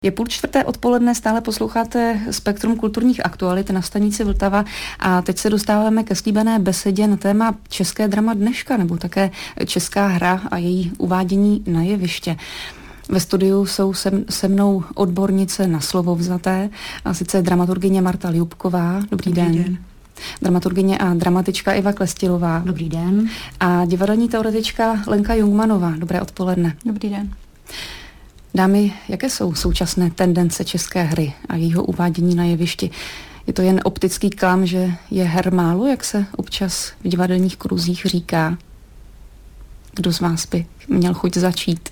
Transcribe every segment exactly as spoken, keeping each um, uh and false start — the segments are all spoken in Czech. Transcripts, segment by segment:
Je půl čtvrté odpoledne, stále posloucháte Spektrum kulturních aktualit na stanici Vltava a teď se dostáváme ke slíbené besedě na téma České drama dneška, nebo také česká hra a její uvádění na jeviště. Ve studiu jsou se, se mnou odbornice na slovo vzaté, a sice dramaturgyně Marta Liubková. Dobrý, Dobrý den. den. Dramaturgyně a dramatička Iva Klestilová. Dobrý den. A divadelní teoretička Lenka Jungmanová. Dobré odpoledne. Dobrý den. Dámy, jaké jsou současné tendence české hry a jejího uvádění na jevišti? Je to jen optický klam, že je her málo, jak se občas v divadelních kruzích říká? Kdo z vás by měl chuť začít?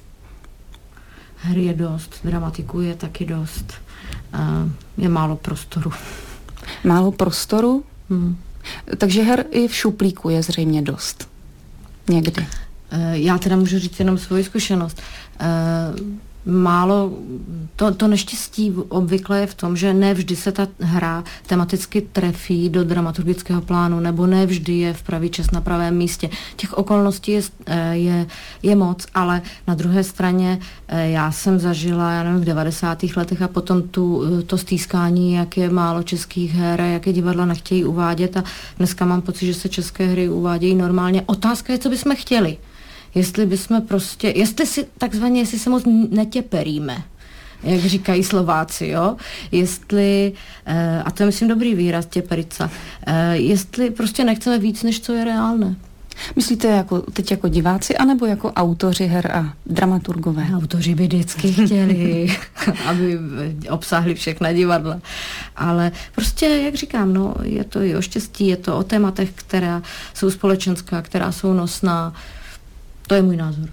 Her je dost, dramatiků je taky dost. Uh, je málo prostoru. Málo prostoru? Hmm. Takže her i v šuplíku je zřejmě dost. Někdy. Uh, já teda můžu říct jenom svoji zkušenost. Uh, Málo, to, to neštěstí obvykle je v tom, že ne vždy se ta hra tematicky trefí do dramaturgického plánu, nebo ne vždy je v pravý čas na pravém místě. Těch okolností je, je, je moc, ale na druhé straně já jsem zažila, já nevím, v devadesátých letech a potom tu, to stýskání, jak je málo českých her, jak je divadla nechtějí uvádět, a dneska mám pocit, že se české hry uvádějí normálně. Otázka je, co bychom chtěli. Jestli bychom prostě, jestli si takzvaně, jestli se moc netěperíme, jak říkají Slováci, jo, jestli, a to je myslím dobrý výraz, těperica, jestli prostě nechceme víc, než co je reálné. Myslíte jako, teď jako diváci, anebo jako autoři her a dramaturgové? Autoři by vždycky chtěli, aby obsáhli všechna divadla. Ale prostě, jak říkám, no, je to i o štěstí, je to o tématech, která jsou společenská, která jsou nosná. To je můj názor.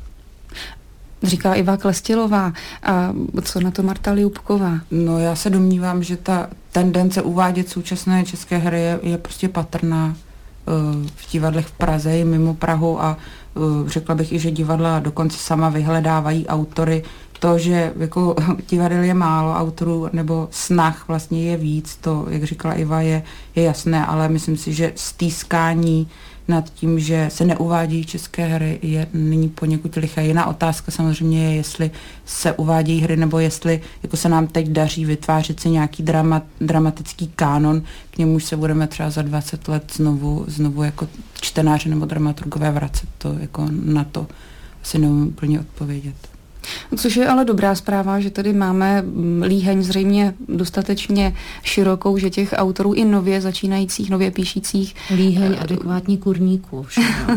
Říká Iva Klestilová. A co na to Marta Liubková? No, já se domnívám, že ta tendence uvádět současné české hry je, je prostě patrná uh, v divadlech v Praze i mimo Prahu, a uh, řekla bych i, že divadla dokonce sama vyhledávají autory. To, že jako divadel je málo autorů, nebo snah vlastně je víc, to, jak říkala Iva, je, je jasné, ale myslím si, že stýskání nad tím, že se neuvádějí české hry, je nyní poněkud liché. Jiná otázka samozřejmě je, jestli se uvádějí hry, nebo jestli jako se nám teď daří vytvářet si nějaký drama, dramatický kánon, k němuž se budeme třeba za dvacet let znovu, znovu jako čtenáři nebo dramaturgové vracet. To jako na to asi neumím úplně odpovědět. Což je ale dobrá zpráva, že tady máme líheň zřejmě dostatečně širokou, že těch autorů i nově začínajících, nově píšících. Líheň adekvátní kurníků.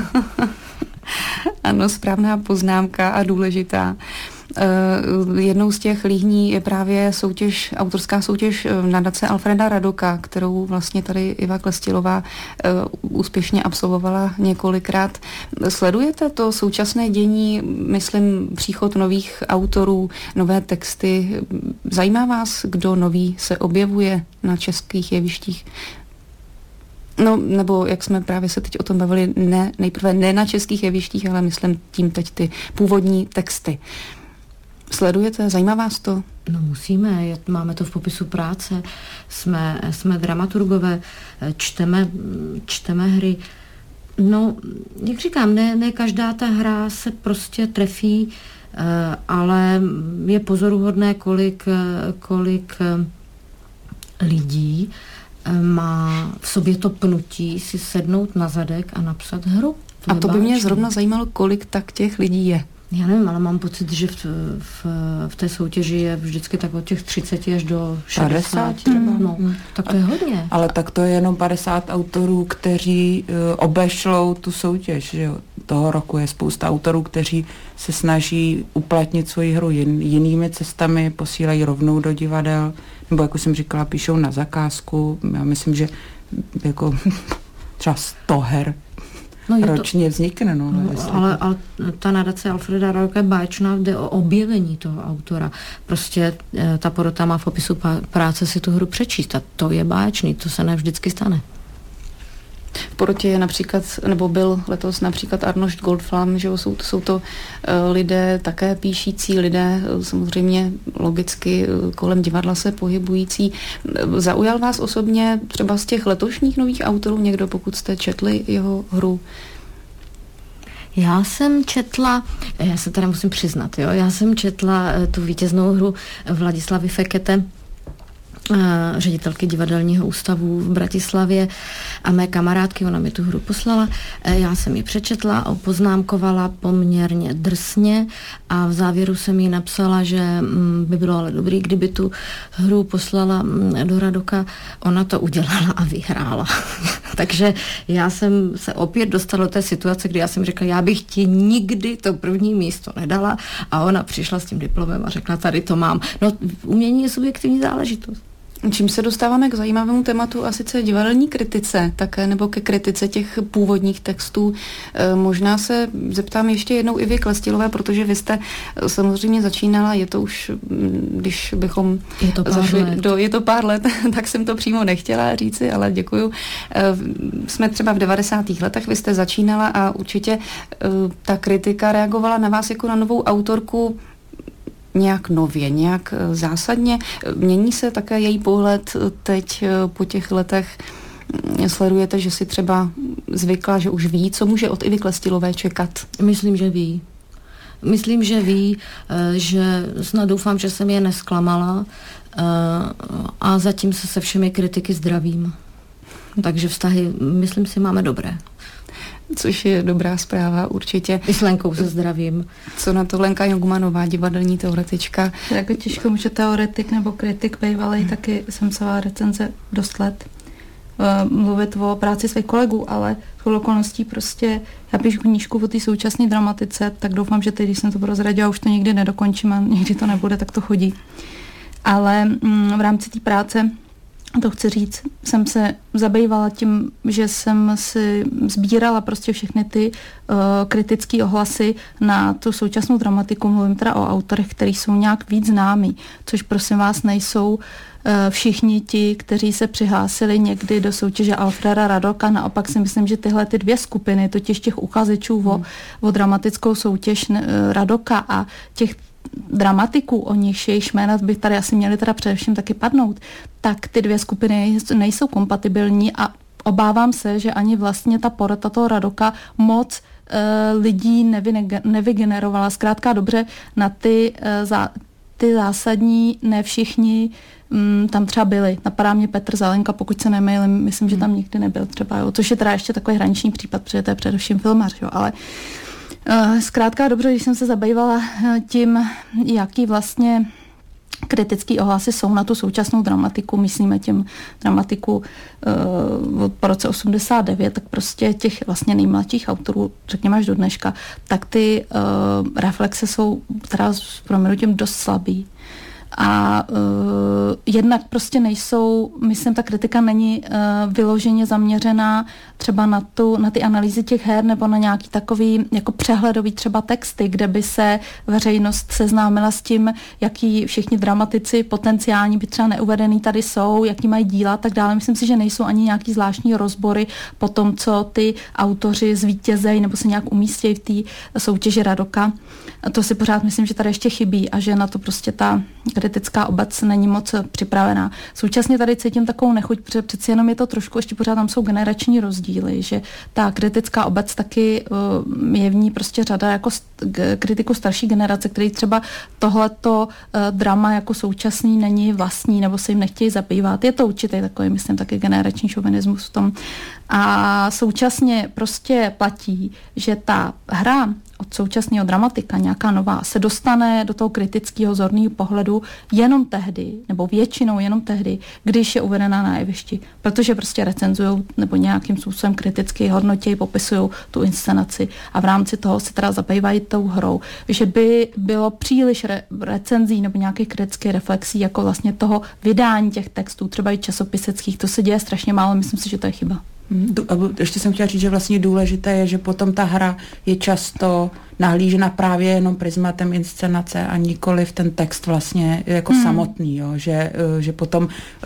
Ano, správná poznámka a důležitá. Uh, jednou z těch líhní je právě soutěž, autorská soutěž nadace Alfreda Radoka, kterou vlastně tady Iva Klestilová uh, úspěšně absolvovala několikrát. Sledujete to současné dění, myslím, příchod nových autorů, nové texty? Zajímá vás, kdo nový se objevuje na českých jevištích? No, nebo jak jsme právě se teď o tom bavili, ne, nejprve ne na českých jevištích, ale myslím tím teď ty původní texty. Sledujete? Zajímá vás to? No musíme, je, máme to v popisu práce, jsme, jsme dramaturgové, čteme, čteme hry. No, jak říkám, ne, ne každá ta hra se prostě trefí, ale je pozoruhodné, kolik, kolik lidí má v sobě to pnutí si sednout na zadek a napsat hru. To a to by báčný. Mě zrovna zajímalo, kolik tak těch lidí je. Já nevím, ale mám pocit, že v, v, v té soutěži je vždycky tak od těch třicet až do šedesát. padesát No, mm. tak to je hodně. Ale tak to je jenom padesát autorů, kteří uh, obešlou tu soutěž. Že jo? Toho roku je spousta autorů, kteří se snaží uplatnit svoji hru jin, jinými cestami, posílají rovnou do divadel, nebo jak už jsem říkala, píšou na zakázku. Já myslím, že jako třeba sto her no ročně to vznikne. No, no, ale, ale ta nadace Alfreda Radoka je báječná, jde o objevení toho autora. Prostě ta porota má v popisu práce si tu hru přečíst a to je báječný, to se ne vždycky stane. V porotě je například, nebo byl letos například Arnošt Goldflam, že jsou, jsou to uh, lidé také píšící, lidé uh, samozřejmě logicky uh, kolem divadla se pohybující. Zaujal vás osobně třeba z těch letošních nových autorů někdo, pokud jste četli jeho hru? Já jsem četla, já se teda musím přiznat, jo, já jsem četla tu vítěznou hru Vladislavy Fekete, ředitelky divadelního ústavu v Bratislavě a mé kamarádky, ona mi tu hru poslala. Já jsem ji přečetla, opoznámkovala poměrně drsně a v závěru jsem jí napsala, že by bylo ale dobrý, kdyby tu hru poslala do Radoka. Ona to udělala a vyhrála. Takže já jsem se opět dostala do té situace, kdy já jsem řekla, já bych ti nikdy to první místo nedala a ona přišla s tím diplomem a řekla, tady to mám. No, umění je subjektivní záležitost. Čím se dostáváme k zajímavému tématu a sice divadelní kritice také, nebo ke kritice těch původních textů. E, možná se zeptám ještě jednou i vy, Klestilové, protože vy jste samozřejmě začínala, je to už, když bychom je to pár zašli let. do, je to pár let, tak jsem to přímo nechtěla říci, ale děkuju. E, jsme třeba v devadesátých letech, vy jste začínala a určitě e, ta kritika reagovala na vás jako na novou autorku nějak nově, nějak zásadně. Mění se také její pohled teď po těch letech? Sledujete, že si třeba zvykla, že už ví, co může od Ivy Klestilové čekat? Myslím, že ví. Myslím, že ví, že snad doufám, že jsem je nesklamala a zatím se se všemi kritiky zdravím. Takže vztahy, myslím si, máme dobré. Což je dobrá zpráva určitě. I s Lenkou se zdravím. Co na to Lenka Jogmanová, divadelní teoretička? Jako těžko může teoretik nebo kritik bývalej, hmm. taky jsem psala recenze dost let. Uh, mluvit o práci svých kolegů, ale shodou okolností prostě, já píšu knížku o té současné dramatice, tak doufám, že teď, když jsem to prozradila, už to nikdy nedokončím a nikdy to nebude, tak to chodí. Ale mm, v rámci té práce, to chci říct, jsem se zabývala tím, že jsem si sbírala prostě všechny ty uh, kritické ohlasy na tu současnou dramatiku. Mluvím teda o autorech, kteří jsou nějak víc známí, což prosím vás nejsou uh, všichni ti, kteří se přihlásili někdy do soutěže Alfreda Radoka. Naopak si myslím, že tyhle ty dvě skupiny, totiž těch uchazečů hmm. o, o dramatickou soutěž uh, Radoka a těch dramatiků, o nichž jejich jména by tady asi měly teda především taky padnout, tak ty dvě skupiny nejsou kompatibilní a obávám se, že ani vlastně ta porota toho Radoka moc e, lidí nevy, nevygenerovala. Zkrátka dobře, na ty, e, za, ty zásadní ne všichni m, tam třeba byli. Napadá mě Petr Zelenka, pokud se nemýlím, myslím, že tam nikdy nebyl třeba, jo, což je teda ještě takový hraniční případ, protože to je především filmař, jo, ale zkrátka dobře, když jsem se zabývala tím, jaký vlastně kritický ohlasy jsou na tu současnou dramatiku, myslíme tím dramatiku uh, od po roce osmdesát devět, tak prostě těch vlastně nejmladších autorů, řekněme až do dneška, tak ty uh, reflexe jsou teda s proměnutím dost slabý. A uh, jednak prostě nejsou, myslím, ta kritika není uh, vyloženě zaměřená třeba na, tu, na ty analýzy těch her nebo na nějaký takový jako přehledový třeba texty, kde by se veřejnost seznámila s tím, jaký všichni dramatici potenciální by třeba neuvedený tady jsou, jaký mají díla a tak dále. Myslím si, že nejsou ani nějaký zvláštní rozbory po tom, co ty autoři zvítězejí nebo se nějak umístějí v té soutěži Radoka. A to si pořád myslím, že tady ještě chybí a že na to prostě ta kritická obec není moc připravená. Současně tady cítím takovou nechuť, protože přeci jenom je to trošku, ještě pořád tam jsou generační rozdíly, že ta kritická obec taky uh, je v ní prostě řada jako st- kritiku starší generace, který třeba tohleto uh, drama jako současný není vlastní nebo se jim nechtějí zabývat. Je to určitý takový, myslím, taky generační šovinismus v tom. A současně prostě platí, že ta hra od současného dramatika, nějaká nová, se dostane do toho kritického zorného pohledu jenom tehdy, nebo většinou jenom tehdy, když je uvedená na jevišti. Protože prostě recenzujou nebo nějakým způsobem kriticky hodnotí, popisují tu inscenaci a v rámci toho se teda zabývají tou hrou. Že by bylo příliš re- recenzí nebo nějakých kritických reflexí jako vlastně toho vydání těch textů, třeba i časopiseckých, to se děje strašně málo, myslím si, že to je chyba. Ještě jsem chtěla říct, že vlastně důležité je, že potom ta hra je často nahlížena právě jenom prismatem inscenace a nikoli v ten text vlastně jako hmm. samotný, jo, že, že potom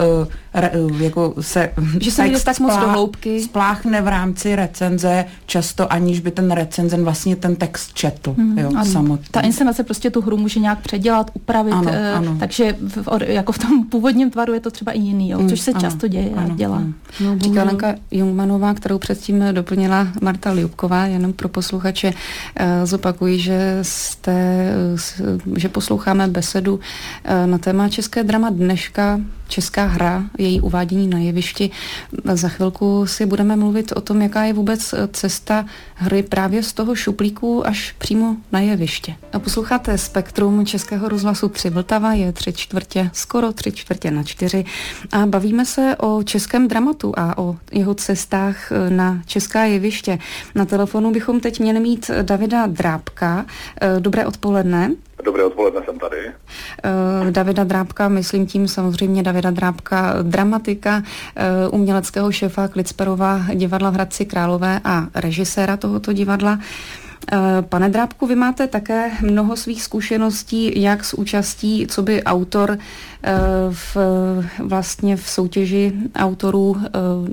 uh, jako se že se jde tak moc do hloubky spláchne v rámci recenze často, aniž by ten recenzen vlastně ten text četl, hmm. jo, samotný. Ta inscenace prostě tu hru může nějak předělat, upravit, ano, uh, ano. takže v, jako v tom původním tvaru je to třeba i jiný, jo, což se ano, často děje a dělá. Ano. No, říká Lenka Jungmanová, kterou předtím doplnila Marta Liubková, jenom pro posluchače uh, zopakuji, že, jste, uh, že posloucháme besedu uh, na téma České drama dneška, česká hra, její uvádění na jevišti. Za chvilku si budeme mluvit o tom, jaká je vůbec cesta hry právě z toho šuplíku až přímo na jeviště. A posloucháte Spektrum Českého rozhlasu tři Vltava, je tři čtvrtě, skoro tři čtvrtě na čtyři a bavíme se o českém dramatu a o jeho cestách na česká jeviště. Na telefonu bychom teď měli mít Davida Drábka. Dobré odpoledne. Dobré odpoledne, jsem tady. Uh, Davida Drábka, myslím tím samozřejmě Davida Drábka, dramatika, uh, uměleckého šéfa Klicperova divadla v Hradci Králové a režiséra tohoto divadla. Uh, pane Drábku, vy máte také mnoho svých zkušeností, jak s účastí, co by autor uh, v, vlastně v soutěži autorů uh,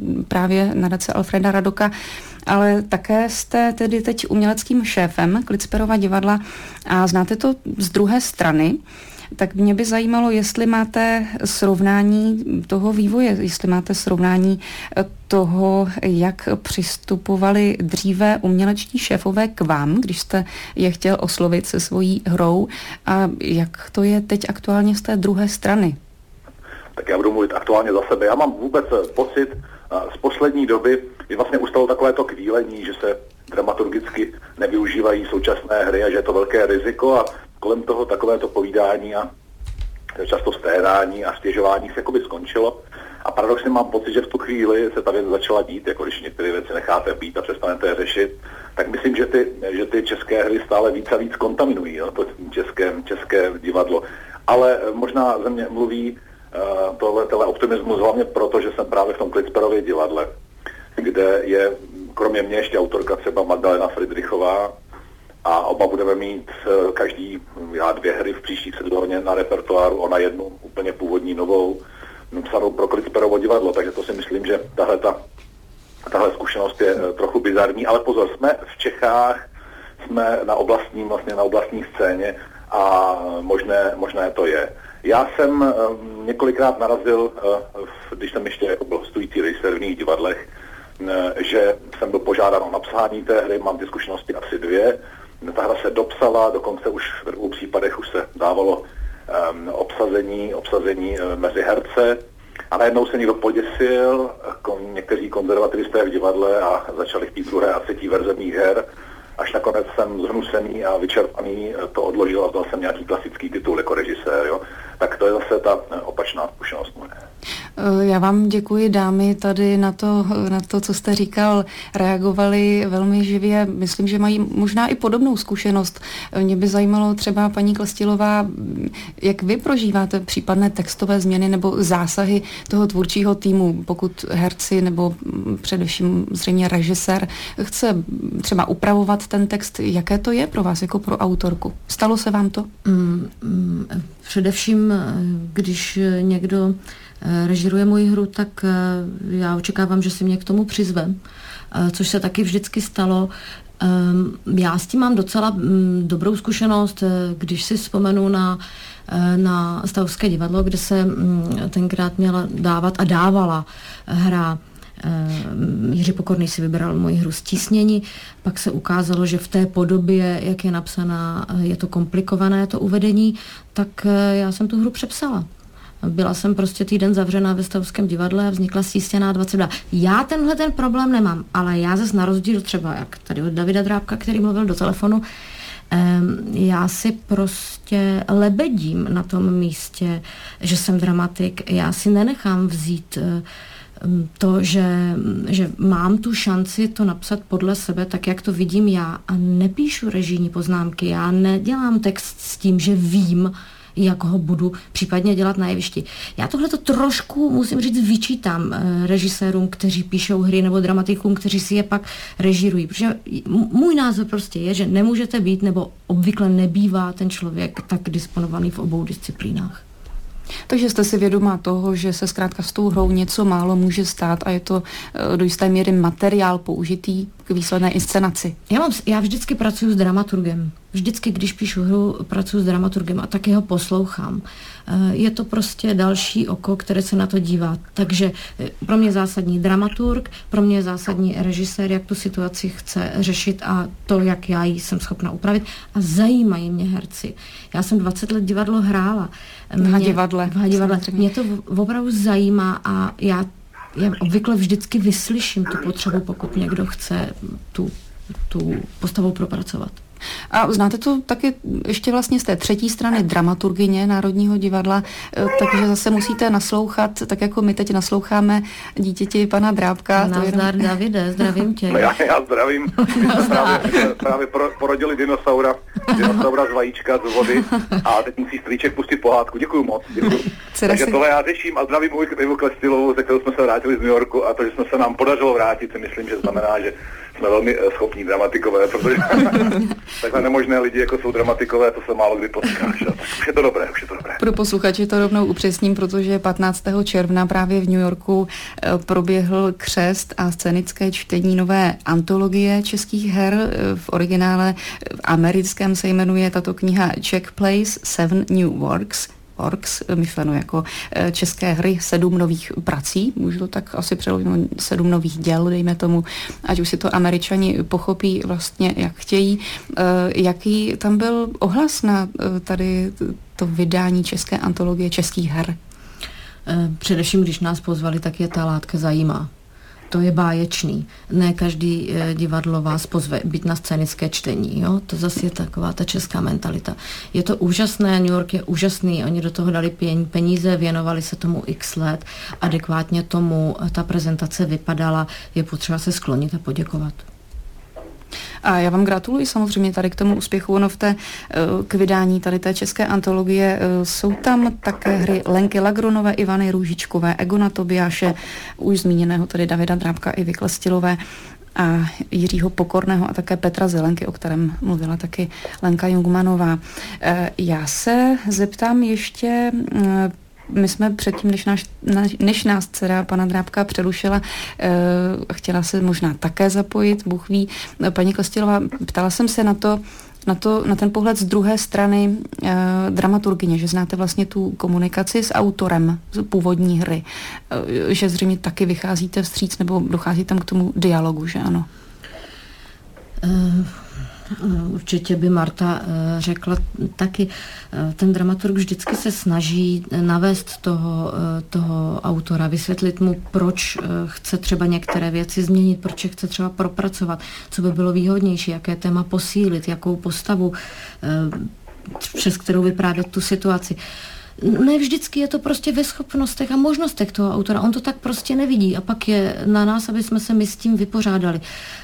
právě nadace Alfreda Radoka, ale také jste tedy teď uměleckým šéfem Klicperova divadla a znáte to z druhé strany, tak mě by zajímalo, jestli máte srovnání toho vývoje, jestli máte srovnání toho, jak přistupovali dříve umělečtí šéfové k vám, když jste je chtěl oslovit se svojí hrou a jak to je teď aktuálně z té druhé strany. Tak já budu mluvit aktuálně za sebe. Já mám vůbec pocit z poslední doby, kdy vlastně ustalo takovéto kvílení, že se dramaturgicky nevyužívají současné hry a že je to velké riziko a kolem toho takovéto povídání a často stéhání a stěžování se jakoby skončilo. A paradoxně mám pocit, že v tu chvíli se ta věc začala dít, jako když některé věci necháte být a přestanete je řešit, tak myslím, že ty, že ty české hry stále víc a víc kontaminují, jo, to české, české divadlo. Ale možná ze mě mluví uh, tohle, tohle optimismus hlavně proto, že jsem právě v tom Klicperově divadle, kde je kromě mě ještě autorka třeba Magdalena Fridrichová a oba budeme mít uh, každý, já dvě hry v příští sezóně na repertoáru, ona jednu úplně původní novou, psanou pro Klicperovo divadlo, takže to si myslím, že tahle, ta, tahle zkušenost je uh, trochu bizarní, ale pozor, jsme v Čechách, jsme na oblastním, vlastně na oblastní scéně a možné, možné to je. Já jsem um, několikrát narazil, uh, když jsem ještě jako byl hostující režisér v jiných divadlech, uh, že jsem byl požádán o napsání té hry, mám ty zkušenosti asi dvě. Ta hra se dopsala, dokonce už v dvou případech už se dávalo um, obsazení, obsazení uh, mezi herce a najednou se někdo poděsil, kon, někteří konzervativisté v divadle a začali chtít druhé a třetí verze mých her. Až nakonec jsem zhnusený a vyčerpaný to odložil a vzal jsem nějaký klasický titul jako režisér. Jo? Tak to je zase ta opačná zkušenost moje. Já vám děkuji, dámy, tady na to, na to, co jste říkal, reagovali velmi živě. Myslím, že mají možná i podobnou zkušenost. Mě by zajímalo třeba, paní Klestilová, jak vy prožíváte případné textové změny nebo zásahy toho tvůrčího týmu, pokud herci nebo především zřejmě režisér chce třeba upravovat ten text. Jaké to je pro vás jako pro autorku? Stalo se vám to? Mm, mm, především, když někdo režiruje moji hru, tak já očekávám, že si mě k tomu přizve, což se taky vždycky stalo. Já s tím mám docela dobrou zkušenost, když si vzpomenu na, na Stavovské divadlo, kde se tenkrát měla dávat a dávala hra. Jiří Pokorný si vybral moji hru Stísnění, pak se ukázalo, že v té podobě, jak je napsaná, je to komplikované, to uvedení, tak já jsem tu hru přepsala. Byla jsem prostě týden zavřená ve Stavovském divadle a vznikla Stísněná dvacet dva. Já tenhle ten problém nemám, ale já zase na rozdíl třeba, jak tady od Davida Drábka, který mluvil do telefonu, já si prostě lebedím na tom místě, že jsem dramatik. Já si nenechám vzít to, že, že mám tu šanci to napsat podle sebe, tak jak to vidím já a nepíšu režijní poznámky. Já nedělám text s tím, že vím, jak ho budu případně dělat na jevišti. Já tohle to trošku, musím říct, vyčítám e, režisérům, kteří píšou hry, nebo dramatikům, kteří si je pak režírují. Protože můj názor prostě je, že nemůžete být, nebo obvykle nebývá ten člověk tak disponovaný v obou disciplínách. Takže jste si vědomá toho, že se zkrátka s tou hrou něco málo může stát a je to do jisté míry materiál použitý k výsledné inscenaci. Já, mám, já vždycky pracuji s dramaturgem. Vždycky, když píšu hru, pracuji s dramaturgem a taky ho poslouchám. Je to prostě další oko, které se na to dívá. Takže pro mě je zásadní dramaturg, pro mě je zásadní režisér, jak tu situaci chce řešit a to, jak já ji jsem schopna upravit. A zajímají mě herci. Já jsem dvacet let divadlo hrála. Mě, v divadle. V divadle. Mě to opravdu zajímá a já, já obvykle vždycky vyslyším tu potřebu, pokud někdo chce tu, tu postavu propracovat. A znáte to taky ještě vlastně z té třetí strany dramaturgyně Národního divadla, takže zase musíte naslouchat, tak jako my teď nasloucháme dítěti pana Drábka. Nazdar, jenom... Davide, zdravím tě. No já, já zdravím. My jsme právě, právě porodili dinosaura, dinosaura z vajíčka, z vody a teď musí strýček pustit pohádku. Děkuju moc. Děkuju. Takže tohle já řeším a zdravím Ivu Klestilovou, ze kterou jsme se vrátili z New Yorku a to, že jsme se nám podařilo vrátit, si myslím, že znamená, že jsme velmi schopní dramatikové, protože takhle nemožné lidi, jako jsou dramatikové, to se málo kdy potkáš. Tak už je to dobré, už je to dobré. Pro posluchače to rovnou upřesním, protože patnáctého června právě v New Yorku proběhl křest a scénické čtení nové antologie českých her. V originále v americkém se jmenuje tato kniha Czech Plays Seven New Works. Works, myšleno jako české hry, sedm nových prací, můžu to tak asi přeložit, sedm nových děl, dejme tomu, ať už si to Američani pochopí vlastně, jak chtějí. Jaký tam byl ohlas na tady to vydání české antologie českých her? Především, když nás pozvali, tak je ta látka zajímá. To je báječný. Ne každý e, divadlo vás pozve být na scénické čtení. Jo? To zase je taková ta česká mentalita. Je to úžasné, New York je úžasný, oni do toho dali peníze, věnovali se tomu x let, adekvátně tomu ta prezentace vypadala, je potřeba se sklonit a poděkovat. A já vám gratuluji samozřejmě tady k tomu úspěchu. Ono v té, k vydání tady té české antologie jsou tam také hry Lenky Lagronové, Ivany Růžičkové, Egona Tobiáše, už zmíněného tady Davida Drábka, Ivy Klestilové a Jiřího Pokorného a také Petra Zelenky, o kterém mluvila taky Lenka Jungmanová. Já se zeptám ještě... My jsme předtím, než, náš, než nás dcera pana Drábka přerušila, eh, chtěla se možná také zapojit, Bůh ví. Paní Klestilová, ptala jsem se na to, na, to, na ten pohled z druhé strany eh, dramaturgyně, že znáte vlastně tu komunikaci s autorem z původní hry, eh, že zřejmě taky vycházíte vstříc nebo dochází tam k tomu dialogu, že ano? Uh... Určitě by Marta řekla taky, ten dramaturg vždycky se snaží navést toho, toho autora, vysvětlit mu, proč chce třeba některé věci změnit, proč je chce třeba propracovat, co by bylo výhodnější, jaké téma posílit, jakou postavu, přes kterou vyprávět tu situaci. Ne vždycky je to prostě ve schopnostech a možnostech toho autora. On to tak prostě nevidí a pak je na nás, aby jsme se my s tím vypořádali.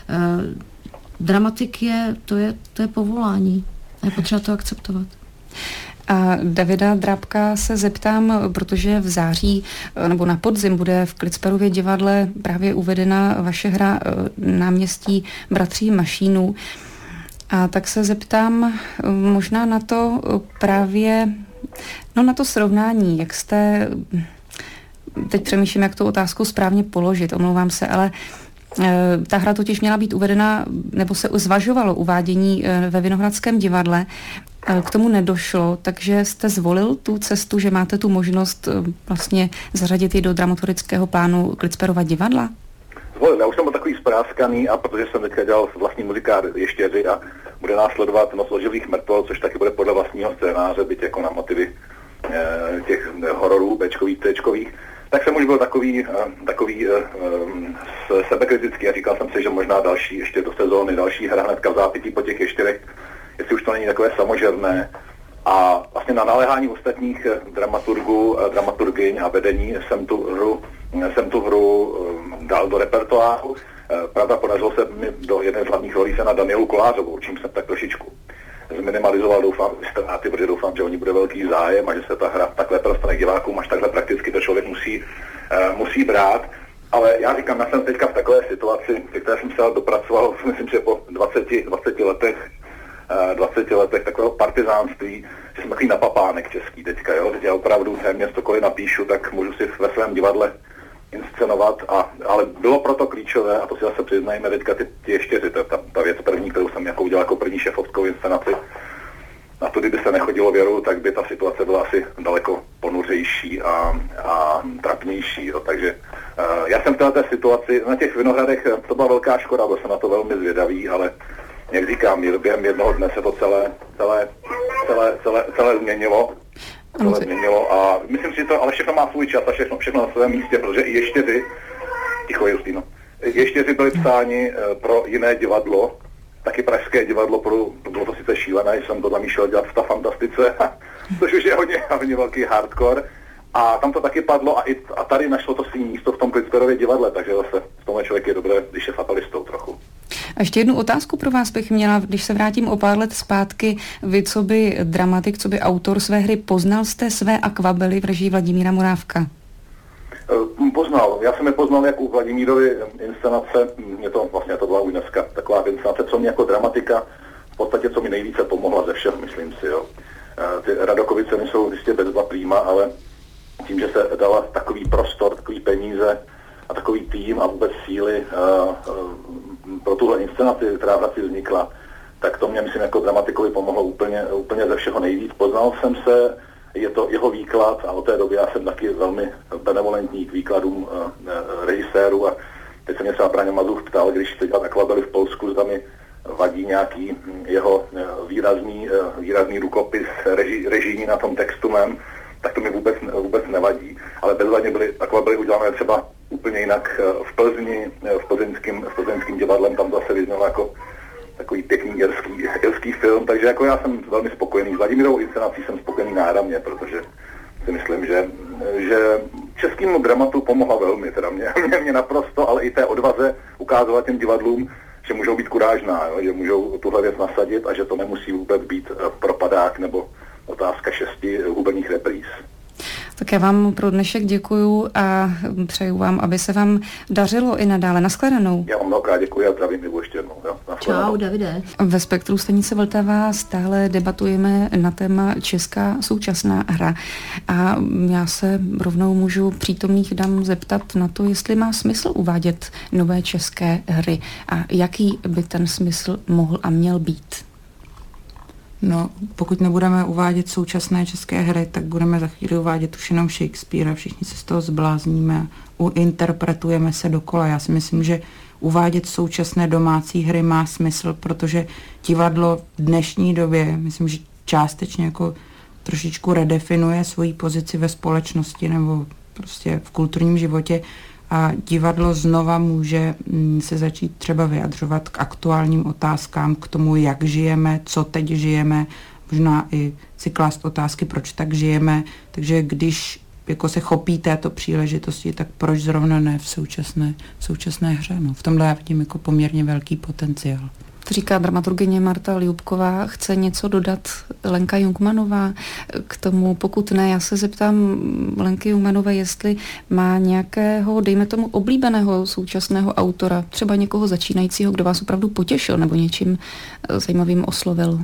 Dramatik je, to je, to je povolání. Je potřeba to akceptovat. A Davida Drábka se zeptám, protože v září nebo na podzim bude v Klitsperově divadle právě uvedena vaše hra Náměstí bratří Mašínů. A tak se zeptám možná na to právě, no na to srovnání, jak jste, teď přemýšlím, jak tu otázku správně položit, omlouvám se, ale ta hra totiž měla být uvedena, nebo se zvažovalo uvádění ve Vinohradském divadle. K tomu nedošlo, takže jste zvolil tu cestu, že máte tu možnost vlastně zařadit ji do dramaturgického plánu Klitsperova divadla? Zvolil, já už jsem byl takový spráskaný a protože jsem teďka dělal vlastní muzikál Ještěři a bude následovat Noc oživlých mrtvol, což taky bude podle vlastního scénáře, byť jako na motivy eh, těch hororů Bčkových, Tčkových, tak jsem už byl takový, takový uh, sebekritický a říkal jsem si, že možná další, ještě do sezóny, další hra hnedka v zápětí po těch čtyřech, jestli už to není takové samožerné. A vlastně na naléhání ostatních dramaturgů, dramaturgyň a vedení jsem tu hru, jsem tu hru um, dal do repertoáru. Pravda, podařilo se mi do jedné z hlavních rolí se na Danielu Kolářovou, čím jsem tak trošičku zminimalizoval, doufám, ztráty, protože doufám, že o ní bude velký zájem a že se ta hra takhle dostane divákům, až takhle prakticky to člověk musí, uh, musí brát. Ale já říkám, já jsem teďka v takové situaci, ke které jsem se dopracoval, myslím, že po dvaceti, dvaceti letech, dvaceti letech takového partizánství, že jsem takový napapánek český teďka, jo, teď já opravdu téměř cokoliv napíšu, tak můžu si ve svém divadle inscenovat, a, ale bylo proto klíčové, a to si zase přiznajme teďka ty, ty ještěři, ta, ta, ta věc první, kterou jsem jako udělal jako první šéfovskou inscenaci. Na to, kdyby se nechodilo věru, tak by ta situace byla asi daleko ponuřejší a, a trapnější, jo, takže uh, já jsem v této situaci, na těch Vinohradech to byla velká škoda, byl jsem na to velmi zvědavý, ale jak říkám, během jednoho dne se to celé, celé, celé, celé, celé změnilo. Celé změnilo a myslím si, že to ale všechno má svůj čas a všechno, všechno na svém místě, protože i ještěři, ticho Justýno, ještěři byli psáni pro jiné divadlo, taky pražské divadlo, pro, bylo to sice šílené, že jsem to zamýšlel dělat v ta fantastice, což už je hodně, hodně velký hardcore. A tam to taky padlo a, i, a tady našlo to svý místo v tom Klitsperově divadle, takže zase v tomhle člověk je dobré, když je fatalistou trochu. A ještě jednu otázku pro vás bych měla, když se vrátím o pár let zpátky. Vy, co by dramatik, co by autor své hry, poznal jste své akvabely v režii Vladimíra Morávka? Poznal. Já jsem je poznal jak u Vladimírovy inscenace, mě to vlastně to byla už dneska taková inscenace, co mě jako dramatika, v podstatě co mi nejvíce pomohla ze všech, myslím si, jo. Ty Radokovice nejsou jistě bezva prýma, ale tím, že se dala takový prostor, takový peníze a takový tým a vůbec síly uh, uh, pro tuhle inscenaci, která v Hradci vznikla, tak to mě, myslím, jako dramatikovi pomohlo úplně, úplně ze všeho nejvíc. Poznal jsem se, je to jeho výklad a od té doby já jsem taky velmi benevolentní k výkladům uh, uh, režisérů a teď se mě třeba Braňo Mazův ptal, když teď takhle byli v Polsku, zda mi vadí nějaký jeho výrazný, výrazný rukopis reži, režijní na tom textu mém, tak to mi vůbec, vůbec nevadí. Ale bezvadně byly, takové byly udělané třeba úplně jinak v Plzni, v plzeňským, v plzeňským divadlem, tam zase vyznělo jako takový pěkný irský, irský film, takže jako já jsem velmi spokojený. S Vladimírovou inscenací jsem spokojený náramně, protože si myslím, že, že českému dramatu pomohla velmi, teda mě, mě, mě naprosto, ale i té odvaze ukázovat těm divadlům, že můžou být kurážná, jo? Že můžou tuhle věc nasadit a že to nemusí vůbec být propadák nebo otázka šesti hubených repríz. Tak já vám pro dnešek děkuju a přeju vám, aby se vám dařilo i nadále. Naschledanou. Já vám mnohokrát děkuji a zdravím Ivu ještě jednou. Jo? Čau, Davide. Ve Spektru stanice Vltava stále debatujeme na téma česká současná hra. A já se rovnou můžu přítomných dam zeptat na to, jestli má smysl uvádět nové české hry a jaký by ten smysl mohl a měl být. No, pokud nebudeme uvádět současné české hry, tak budeme za chvíli uvádět už jenom Shakespearea, všichni se z toho zblázníme, uinterpretujeme se dokola. Já si myslím, že uvádět současné domácí hry má smysl, protože divadlo v dnešní době, myslím, že částečně jako trošičku redefinuje svoji pozici ve společnosti nebo prostě v kulturním životě a divadlo znova může se začít třeba vyjadřovat k aktuálním otázkám, k tomu, jak žijeme, co teď žijeme, možná i si klást otázky, proč tak žijeme. Takže když jako se chopí této příležitosti, tak proč zrovna ne v současné, v současné hře. No, v tomhle já vidím jako poměrně velký potenciál. To říká dramaturgyně Marta Liubková. Chce něco dodat Lenka Jungmanová k tomu? Pokud ne, já se zeptám Lenky Jungmanové, jestli má nějakého, dejme tomu, oblíbeného současného autora, třeba někoho začínajícího, kdo vás opravdu potěšil nebo něčím zajímavým oslovil.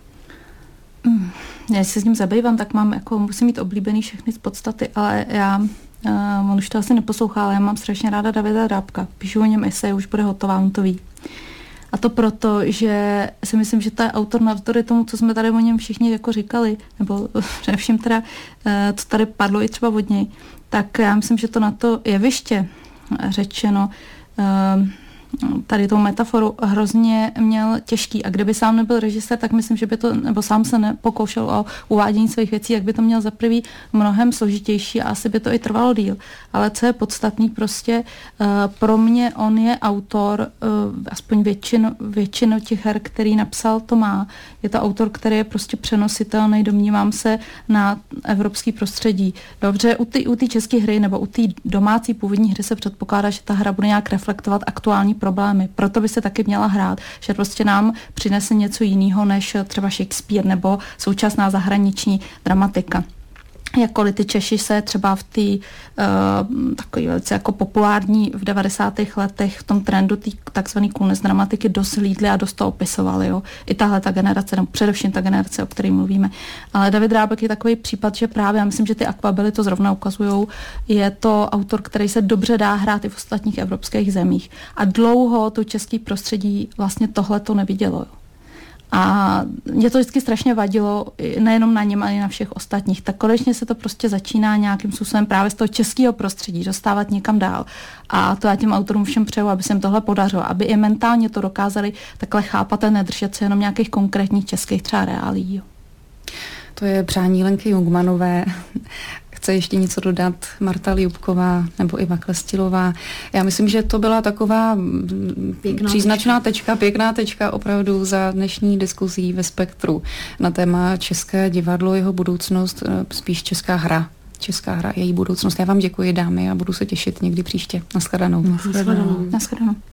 Mm, já se s ním zabývám, tak mám, jako musím mít oblíbený všechny z podstaty, ale já, uh, on už to asi neposlouchá, ale já mám strašně ráda Davida Drábka. Píšu o něm esej, už bude hotová, on to ví. A to proto, že si myslím, že to je autor navzdory tomu, co jsme tady o něm všichni jako říkali, nebo především teda, co tady padlo i třeba od něj, tak já myslím, že to na to jeviště řečeno, tady tou metaforu hrozně měl těžký. A kdyby sám nebyl režisér, tak myslím, že by to, nebo sám se nepokoušel o uvádění svých věcí, jak by to měl za prvý mnohem složitější a asi by to i trvalo díl. Ale co je podstatný, prostě uh, pro mě on je autor, uh, aspoň většinu, většinu těch her, který napsal, to má. Je to autor, který je prostě přenositelný, domnívám se, na evropský prostředí. Dobře, u té u české hry nebo u té domácí původní hry se předpokládá, že ta hra bude nějak reflektovat aktuální problémy. Proto by se taky měla hrát, že prostě nám přinese něco jiného než třeba Shakespeare nebo současná zahraniční dramatika. Jakkoliv ty Češi se třeba v té uh, takový velice jako populární v devadesátých letech v tom trendu té takzvané coolness dramatiky dost hlídli a dost to opisovali. Jo. I tahle ta generace, no především ta generace, o které mluvíme. Ale David Drábek je takový případ, že právě, já myslím, že ty Akvabily to zrovna ukazujou, je to autor, který se dobře dá hrát i v ostatních evropských zemích. A dlouho to české prostředí vlastně tohle to nevidělo. Jo. A mě to vždycky strašně vadilo, nejenom na něm, ale i na všech ostatních. Tak konečně se to prostě začíná nějakým způsobem právě z toho českého prostředí dostávat někam dál. A to já těm autorům všem přeju, aby se jim tohle podařilo, aby i mentálně to dokázali takhle chápat a nedržet se jenom nějakých konkrétních českých třeba reálí. To je přání Lenky Jungmanové. Chce ještě něco dodat Marta Liubková nebo Iva Klestilová. Já myslím, že to byla taková pěkná příznačná tečka. tečka, pěkná tečka opravdu za dnešní diskuzí ve Spektru na téma české divadlo, jeho budoucnost, spíš česká hra. Česká hra, její budoucnost. Já vám děkuji, dámy, a budu se těšit někdy příště. Naschledanou. Naschledanou. Naschledanou.